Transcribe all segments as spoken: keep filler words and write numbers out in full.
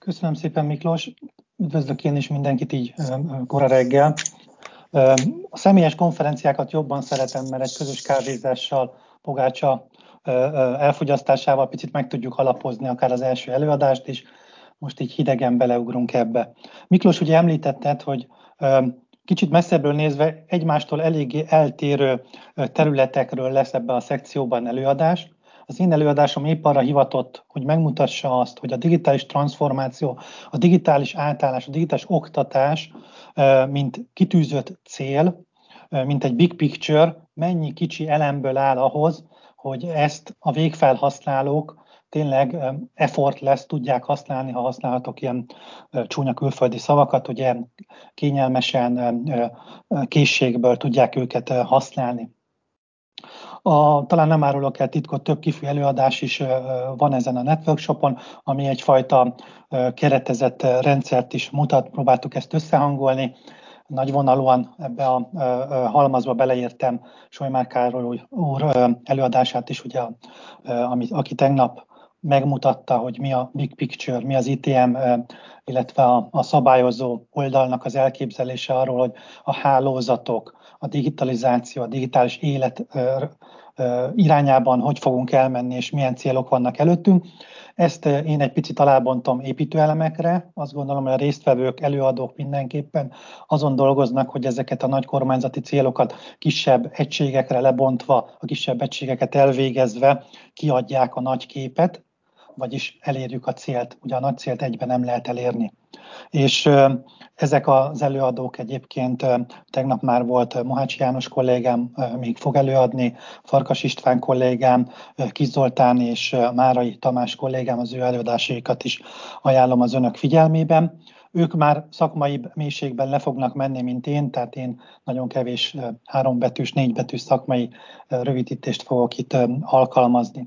Köszönöm szépen, Miklós. Üdvözlök én is mindenkit így kora reggel. A személyes konferenciákat jobban szeretem, mert egy közös kávézással, pogácsa elfogyasztásával picit meg tudjuk alapozni akár az első előadást is. Most így hidegen beleugrunk ebbe. Miklós, ugye említetted, hogy kicsit messzebbről nézve egymástól eléggé eltérő területekről lesz ebben a szekcióban előadás. Az én előadásom épp arra hivatott, hogy megmutassa azt, hogy a digitális transformáció, a digitális átállás, a digitális oktatás, mint kitűzött cél, mint egy big picture, mennyi kicsi elemből áll ahhoz, hogy ezt a végfelhasználók tényleg effort lesz, tudják használni, ha használhatok ilyen csúnya külföldi szavakat, ugye kényelmesen, készségből tudják őket használni. A, talán nem árulok el titkot, több kifű előadás is van ezen a networkshopon, ami egyfajta keretezett rendszert is mutat, próbáltuk ezt összehangolni. Nagyvonalúan ebbe a halmazba beleértem Solymár Károly úr előadását is, ugye, ami, aki tegnap megmutatta, hogy mi a big picture, mi az I T M, illetve a, a szabályozó oldalnak az elképzelése arról, hogy a hálózatok, a digitalizáció, a digitális élet irányában hogy fogunk elmenni, és milyen célok vannak előttünk. Ezt én egy picit alábontom építőelemekre. Azt gondolom, hogy a résztvevők, előadók mindenképpen azon dolgoznak, hogy ezeket a nagy kormányzati célokat kisebb egységekre lebontva, a kisebb egységeket elvégezve kiadják a nagy képet, vagyis elérjük a célt. Ugye a nagy célt egyben nem lehet elérni. És ezek az előadók egyébként tegnap már volt Mohács János kollégám, még fog előadni, Farkas István kollégám, Kis Zoltán és Márai Tamás kollégám, az ő előadásaikat is ajánlom az önök figyelmében. Ők már szakmai mélységben le fognak menni, mint én, tehát én nagyon kevés hárombetűs, négybetűs szakmai rövidítést fogok itt alkalmazni.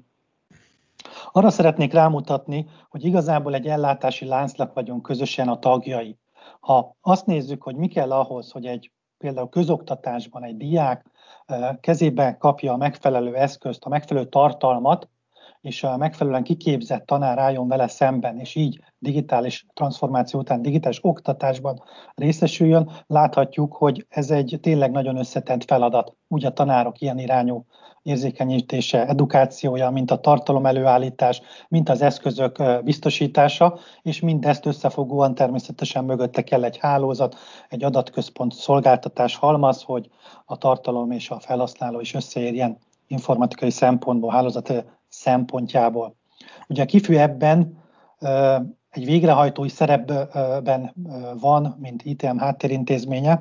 Arra szeretnék rámutatni, hogy igazából egy ellátási láncnak vagyunk közösen a tagjai. Ha azt nézzük, hogy mi kell ahhoz, hogy egy például közoktatásban egy diák kezébe kapja a megfelelő eszközt, a megfelelő tartalmat, és a megfelelően kiképzett tanár álljon vele szemben, és így digitális transformáció után digitális oktatásban részesüljön, láthatjuk, hogy ez egy tényleg nagyon összetett feladat. Úgy a tanárok ilyen irányú érzékenyítése, edukációja, mint a tartalom előállítás, mint az eszközök biztosítása, és mindezt összefogóan természetesen mögötte kell egy hálózat, egy adatközpont, szolgáltatás halmaz, hogy a tartalom és a felhasználó is összeérjen informatikai szempontból, hálózat szempontjából. Ugye a KIFÜ ebben egy végrehajtói szerepben van, mint I T M háttérintézménye.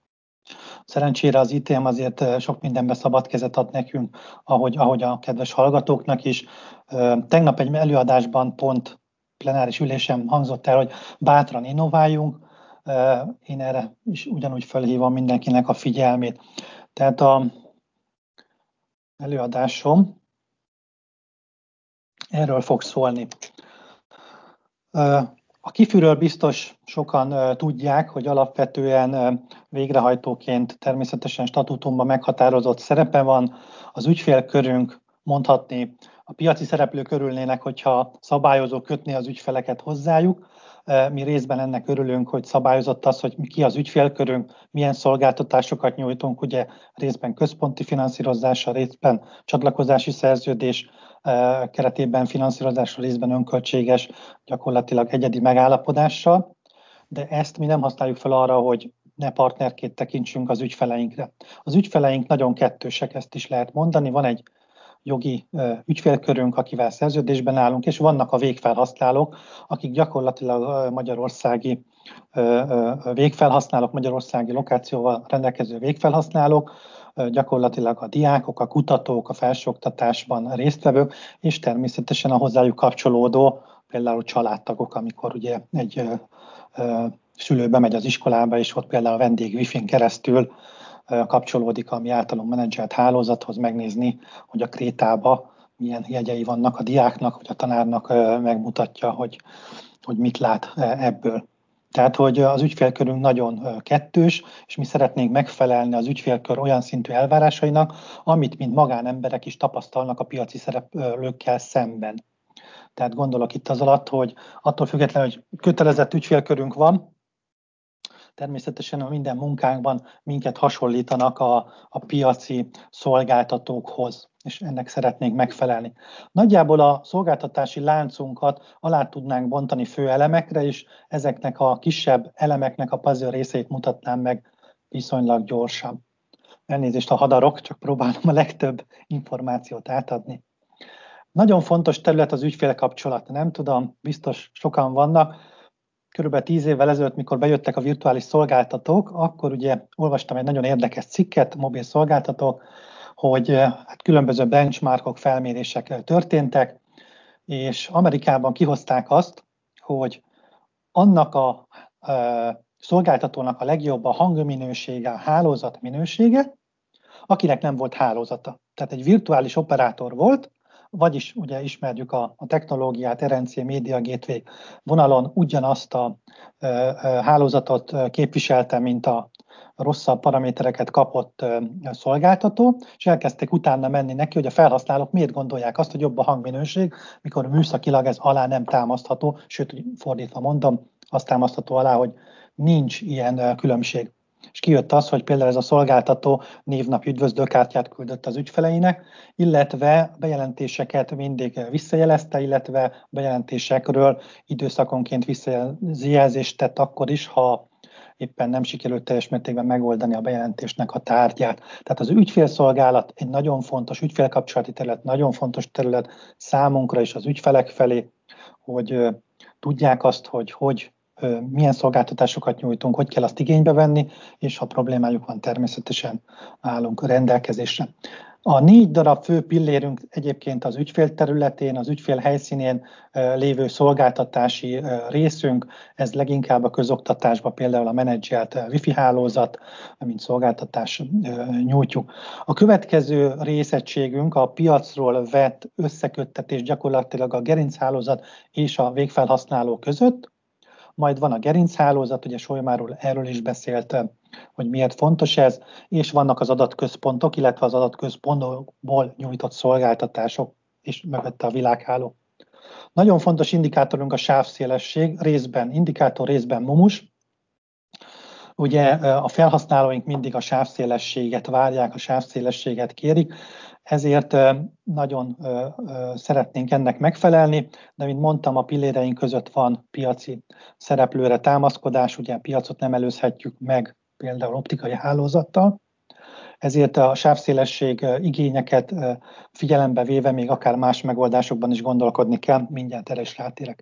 Szerencsére az I T M azért sok mindenben szabad kezet ad nekünk, ahogy, ahogy a kedves hallgatóknak is. Tegnap egy előadásban pont plenáris ülésem hangzott el, hogy bátran innováljunk. Én erre is ugyanúgy felhívom mindenkinek a figyelmét. Tehát a előadásom erről fog szólni. A KIFÜ-ről biztos sokan tudják, hogy alapvetően végrehajtóként természetesen statutumban meghatározott szerepe van. Az ügyfélkörünk mondhatni, a piaci szereplők örülnének, hogyha szabályozó kötné az ügyfeleket hozzájuk. Mi részben ennek örülünk, hogy szabályozott az, hogy ki az ügyfélkörünk, milyen szolgáltatásokat nyújtunk, ugye részben központi finanszírozása, részben csatlakozási szerződés keretében finanszírozásra, részben önköltséges, gyakorlatilag egyedi megállapodással, de ezt mi nem használjuk fel arra, hogy ne partnerként tekintsünk az ügyfeleinkre. Az ügyfeleink nagyon kettősek, ezt is lehet mondani, van egy jogi ügyfélkörünk, akivel szerződésben állunk, és vannak a végfelhasználók, akik gyakorlatilag magyarországi végfelhasználók, magyarországi lokációval rendelkező végfelhasználók, gyakorlatilag a diákok, a kutatók, a felsőoktatásban résztvevők, és természetesen a hozzájuk kapcsolódó, például családtagok, amikor ugye egy szülő bemegy az iskolába, és ott például a vendég Wi-Fi-n keresztül kapcsolódik a mi általunk menedzselt hálózathoz, megnézni, hogy a krétába milyen jegyei vannak a diáknak, vagy a tanárnak megmutatja, hogy, hogy mit lát ebből. Tehát, hogy az ügyfélkörünk nagyon kettős, és mi szeretnénk megfelelni az ügyfélkör olyan szintű elvárásainak, amit mint magánemberek is tapasztalnak a piaci szereplőkkel szemben. Tehát gondolok itt az alatt, hogy attól függetlenül, hogy kötelezett ügyfélkörünk van, természetesen a minden munkánkban minket hasonlítanak a, a piaci szolgáltatókhoz, és ennek szeretnénk megfelelni. Nagyjából a szolgáltatási láncunkat alá tudnánk bontani fő elemekre, és ezeknek a kisebb elemeknek a puzzle részeit mutatnám meg viszonylag gyorsan. Elnézést, a hadarok, csak próbálom a legtöbb információt átadni. Nagyon fontos terület az ügyfélkapcsolat. Nem tudom, biztos sokan vannak. Körülbelül tíz évvel ezelőtt, mikor bejöttek a virtuális szolgáltatók, akkor ugye olvastam egy nagyon érdekes cikket, mobil szolgáltatók, hogy hát különböző benchmarkok, felmérések történtek, és Amerikában kihozták azt, hogy annak a e, szolgáltatónak a legjobb a hangminősége, a hálózat minősége, akinek nem volt hálózata. Tehát egy virtuális operátor volt, vagyis ugye ismerjük a, a technológiát, er en cé Media Gateway vonalon ugyanazt a e, e, hálózatot képviselte, mint a rosszabb paramétereket kapott e, szolgáltató, és elkezdték utána menni neki, hogy a felhasználók miért gondolják azt, hogy jobb a hangminőség, mikor műszakilag ez alá nem támasztható, sőt, fordítva mondom, azt támasztható alá, hogy nincs ilyen különbség. És kijött az, hogy például ez a szolgáltató névnap üdvözlőkártyát küldött az ügyfeleinek, illetve bejelentéseket mindig visszajelezte, illetve bejelentésekről időszakonként visszajelzést tett akkor is, ha éppen nem sikerült teljes mértékben megoldani a bejelentésnek a tárgyát. Tehát az ügyfélszolgálat egy nagyon fontos, ügyfélkapcsolati terület, nagyon fontos terület számunkra és az ügyfelek felé, hogy tudják azt, hogy hogy milyen szolgáltatásokat nyújtunk, hogy kell azt igénybe venni, és ha problémájuk van, természetesen állunk rendelkezésre. A négy darab fő pillérünk egyébként az ügyfél területén, az ügyfél helyszínén lévő szolgáltatási részünk, ez leginkább a közoktatásban például a menedzselt wifi hálózat, mint szolgáltatás nyújtjuk. A következő részegységünk a piacról vett összeköttetés gyakorlatilag a gerinchálózat és a végfelhasználó között, majd van a gerinchálózat, ugye Solymár úr erről is beszélt, hogy miért fontos ez, és vannak az adatközpontok, illetve az adatközpontból nyújtott szolgáltatások, és mögötte a világháló. Nagyon fontos indikátorunk a sávszélesség, részben indikátor, részben mumus. Ugye a felhasználóink mindig a sávszélességet várják, a sávszélességet kérik, ezért nagyon szeretnénk ennek megfelelni, de mint mondtam, a pilléreink között van piaci szereplőre támaszkodás, ugye a piacot nem előzhetjük meg például optikai hálózattal, ezért a sávszélesség igényeket figyelembe véve még akár más megoldásokban is gondolkodni kell, mindjárt erre is rátérek.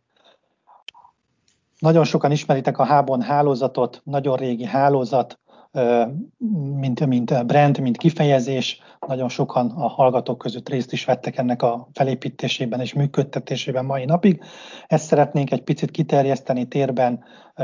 Nagyon sokan ismeritek a Hábon hálózatot, nagyon régi hálózat, mint, mint brand, mint kifejezés. Nagyon sokan a hallgatók között részt is vettek ennek a felépítésében és működtetésében mai napig. Ezt szeretnénk egy picit kiterjeszteni térben,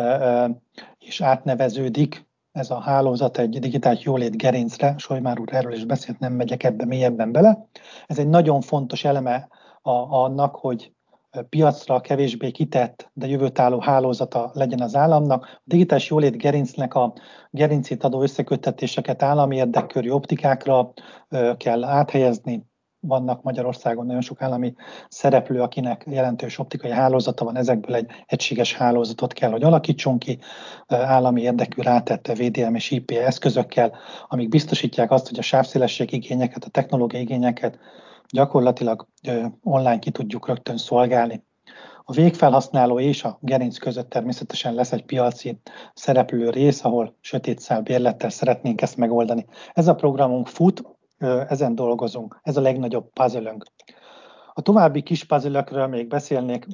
és átneveződik ez a hálózat egy digitális jólét gerincre. Solymár úr erről is beszélt, nem megyek ebbe mélyebben bele. Ez egy nagyon fontos eleme a, annak, hogy piacra kevésbé kitett, de jövőtálló hálózata legyen az államnak. A digitális jólét gerincnek a gerincét adó összeköttetéseket állami érdekkörű optikákra kell áthelyezni. Vannak Magyarországon nagyon sok állami szereplő, akinek jelentős optikai hálózata van, ezekből egy egységes hálózatot kell, hogy alakítsunk ki, állami érdekű rátette vé dé em és i pé eszközökkel, amik biztosítják azt, hogy a sávszélesség igényeket, a technológiai igényeket gyakorlatilag online ki tudjuk rögtön szolgálni. A végfelhasználó és a gerinc között természetesen lesz egy piaci szereplő rész, ahol sötétszál bérlettel szeretnénk ezt megoldani. Ez a programunk fut, ezen dolgozunk, ez a legnagyobb puzzle-ünk. A további kis puzzle-ökről még beszélnék,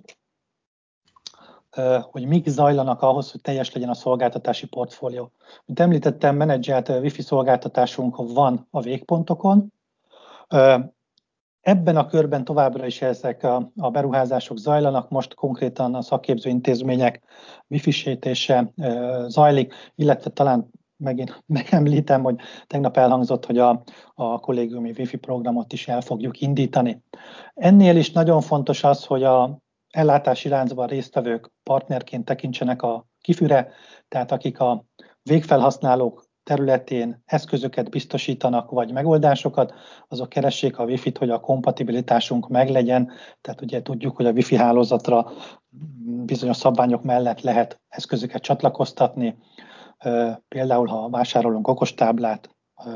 hogy mik zajlanak ahhoz, hogy teljes legyen a szolgáltatási portfólió. Mint említettem, menedzselt wifi szolgáltatásunk van a végpontokon. Ebben a körben továbbra is ezek a, a beruházások zajlanak, most konkrétan a szakképző intézmények wifi-sétése zajlik, illetve talán megint megemlítem, hogy tegnap elhangzott, hogy a, a kollégiumi wifi programot is el fogjuk indítani. Ennél is nagyon fontos az, hogy a ellátási láncban résztvevők partnerként tekintsenek a kifűre, tehát akik a végfelhasználók területén eszközöket biztosítanak, vagy megoldásokat, azok keressék a Wi-Fi-t, hogy a kompatibilitásunk meglegyen. Tehát ugye tudjuk, hogy a Wi-Fi hálózatra bizonyos szabványok mellett lehet eszközöket csatlakoztatni. Például, ha vásárolunk okostáblát,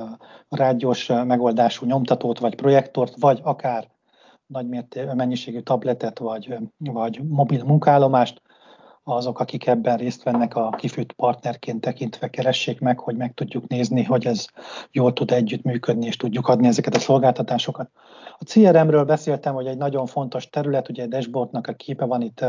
rádiós megoldású nyomtatót, vagy projektort, vagy akár nagy mennyiségű tabletet, vagy, vagy mobil munkállomást, azok, akik ebben részt vennek, a kifűt partnerként tekintve keressék meg, hogy meg tudjuk nézni, hogy ez jól tud együttműködni, és tudjuk adni ezeket a szolgáltatásokat. A cé er em-ről beszéltem, hogy egy nagyon fontos terület, ugye a dashboardnak a képe van itt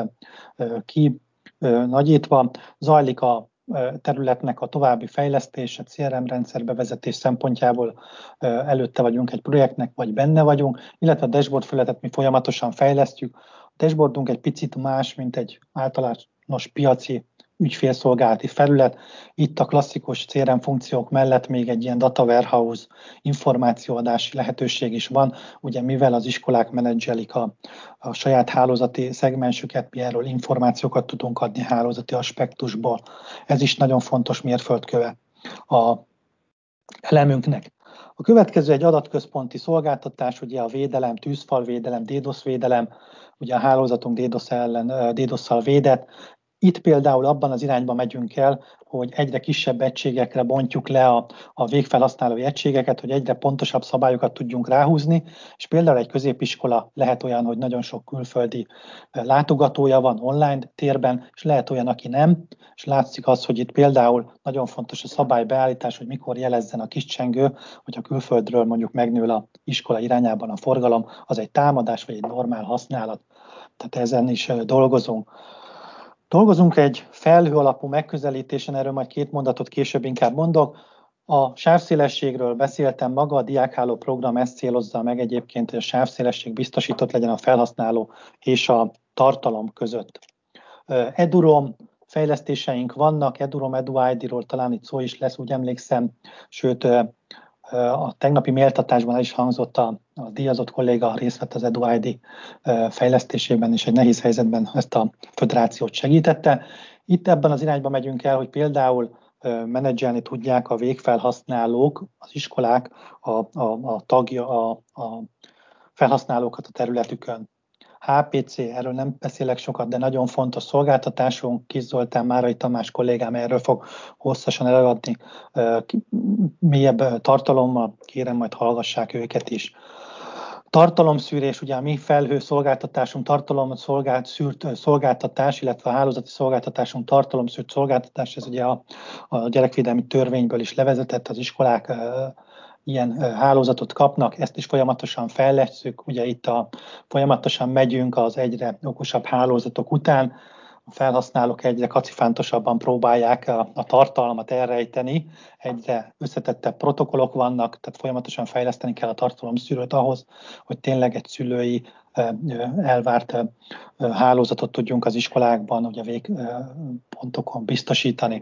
ki nagyítva, zajlik a területnek a további fejlesztése, cé er em rendszer bevezetés szempontjából előtte vagyunk egy projektnek, vagy benne vagyunk, illetve a dashboard felületet mi folyamatosan fejlesztjük. A dashboardunk egy picit más, mint egy általános piaci ügyfélszolgálati felület. Itt a klasszikus cé er em funkciók mellett még egy ilyen data warehouse információadási lehetőség is van, ugye mivel az iskolák menedzselik a, a saját hálózati szegmensüket, mi erről információkat tudunk adni hálózati aspektusból. Ez is nagyon fontos mérföldköve a elemünknek. A következő egy adatközponti szolgáltatás, ugye a védelem, tűzfalvédelem, DDoS védelem, ugye a hálózatunk DDoS ellen, DDoS-szal védett. Itt például abban az irányba megyünk el, hogy egyre kisebb egységekre bontjuk le a, a végfelhasználói egységeket, hogy egyre pontosabb szabályokat tudjunk ráhúzni, és például egy középiskola lehet olyan, hogy nagyon sok külföldi látogatója van online térben, és lehet olyan, aki nem, és látszik az, hogy itt például nagyon fontos a szabálybeállítás, hogy mikor jelezzen a kiscsengő, hogyha külföldről mondjuk megnő a iskola irányában a forgalom, az egy támadás vagy egy normál használat. Tehát ezen is dolgozunk. Dolgozunk egy felhő alapú megközelítésen, erről majd két mondatot később inkább mondok. A sávszélességről beszéltem, maga a diákháló program ezt célozza meg egyébként, hogy a sávszélesség biztosított legyen a felhasználó és a tartalom között. Edurom fejlesztéseink vannak, Edurom, EduID-ról talán itt szó is lesz, úgy emlékszem, sőt a tegnapi méltatásban el is hangzott, a, a díjazott kolléga részt vett az EduID fejlesztésében, és egy nehéz helyzetben ezt a föderációt segítette. Itt ebben az irányba megyünk el, hogy például menedzselni tudják a végfelhasználók, az iskolák, a, a, a tagja, a, a felhasználókat a területükön. há pé cé, erről nem beszélek sokat, de nagyon fontos szolgáltatásunk. Kis Zoltán, Márai Tamás kollégám erről fog hosszasan előadni. Mélyebb tartalommal, kérem, majd hallgassák őket is. Tartalomszűrés, ugye a mi felhő szolgáltatásunk, tartalom szolgált, szűrt szolgáltatás, illetve a hálózati szolgáltatásunk tartalomszűrt szolgáltatás, ez ugye a, a gyerekvédelmi törvényből is levezetett, az iskolák ilyen hálózatot kapnak, ezt is folyamatosan fejlesztjük, ugye itt a, folyamatosan megyünk az egyre okosabb hálózatok után, a felhasználók egyre kacifántosabban próbálják a, a tartalmat elrejteni, egyre összetettebb protokollok vannak, tehát folyamatosan fejleszteni kell a tartalomszűrőt ahhoz, hogy tényleg egy szülői elvárt hálózatot tudjunk az iskolákban, ugye végpontokon biztosítani.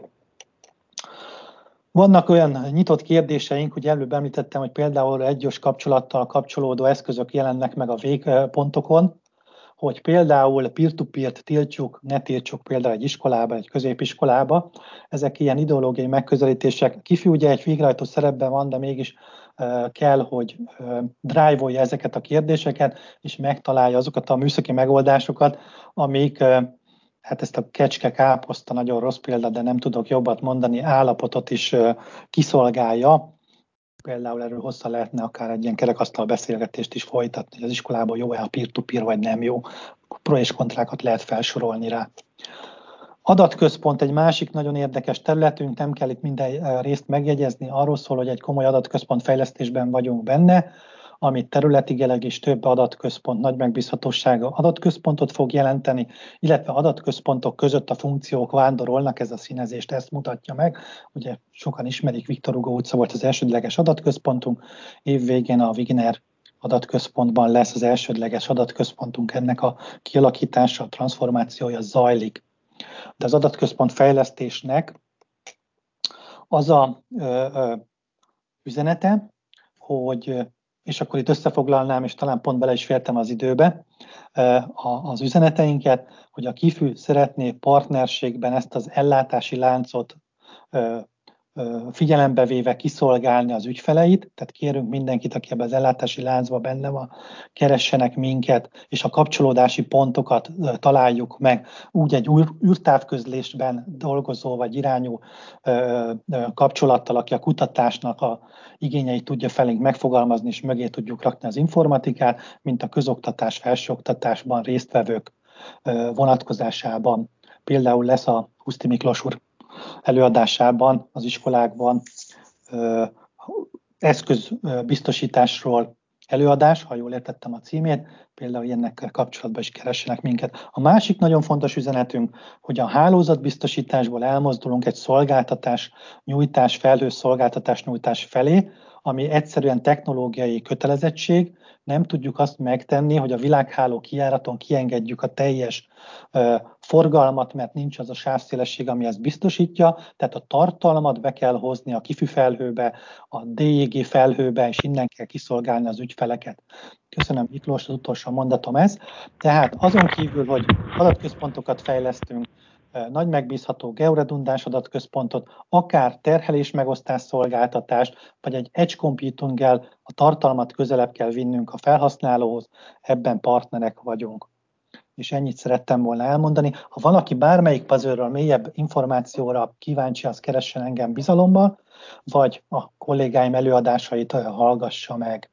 Vannak olyan nyitott kérdéseink, ugye előbb említettem, hogy például egyos kapcsolattal kapcsolódó eszközök jelennek meg a végpontokon, hogy például peer-to-peer-t tiltjuk, ne tiltsuk például egy iskolába, egy középiskolába. Ezek ilyen ideológiai megközelítések. Kifű ugye egy végrehajtó szerepben van, de mégis kell, hogy drive-olja ezeket a kérdéseket, és megtalálja azokat a műszaki megoldásokat, amik, hát ezt a kecske káposzta, nagyon rossz példa, de nem tudok jobbat mondani, állapotot is kiszolgálja. Például erről hosszan lehetne akár egy ilyen kerekasztal beszélgetést is folytatni, hogy az iskolában jó-e a peer-to-peer, vagy nem jó. Pro és kontrákat lehet felsorolni rá. Adatközpont egy másik nagyon érdekes területünk, nem kell itt minden részt megjegyezni, arról szól, hogy egy komoly adatközpont fejlesztésben vagyunk benne, amit területileg is több adatközpont nagy megbízhatósága adatközpontot fog jelenteni, illetve adatközpontok között a funkciók vándorolnak, ez a színezést ezt mutatja meg. Ugye sokan ismerik, Viktor Hugo utca volt az elsődleges adatközpontunk, év végén a Wigner adatközpontban lesz az elsődleges adatközpontunk, ennek a kialakítása, a transformációja zajlik. De az adatközpont fejlesztésnek az a ö, ö, üzenete, hogy, és akkor itt összefoglalnám, és talán pont bele is fértem az időbe, az üzeneteinket, hogy a Kifű szeretné partnerségben ezt az ellátási láncot figyelembe véve kiszolgálni az ügyfeleit, tehát kérünk mindenkit, aki ebben az ellátási láncban benne van, keressenek minket, és a kapcsolódási pontokat találjuk meg úgy egy űrtávközlésben dolgozó vagy irányú kapcsolattal, aki a kutatásnak a igényeit tudja felénk megfogalmazni, és mögé tudjuk rakni az informatikát, mint a közoktatás, felsőoktatásban résztvevők vonatkozásában. Például lesz a Huszti Miklós úr előadásában az iskolákban eszközbiztosításról előadás, ha jól értettem a címét, például ilyenekkel kapcsolatban is keressenek minket. A másik nagyon fontos üzenetünk, hogy a hálózatbiztosításból elmozdulunk egy szolgáltatás nyújtás, felhős szolgáltatás nyújtás felé, ami egyszerűen technológiai kötelezettség, nem tudjuk azt megtenni, hogy a világháló kijáraton kiengedjük a teljes uh, forgalmat, mert nincs az a sávszélesség, ami ezt biztosítja, tehát a tartalmat be kell hozni a Kifi felhőbe, a dé jé gé felhőbe, és innen kell kiszolgálni az ügyfeleket. Köszönöm, Miklós, az utolsó mondatom ez. Tehát azon kívül, hogy adatközpontokat fejlesztünk, nagy megbízható georedundáns adatközpontot, akár terhelés megosztás szolgáltatást, vagy egy edge computinggel a tartalmat közelebb kell vinnünk a felhasználóhoz, ebben partnerek vagyunk. És ennyit szerettem volna elmondani. Ha valaki bármelyik puzzle-ről mélyebb információra kíváncsi, az keressen engem bizalommal, vagy a kollégáim előadásait hallgassa meg.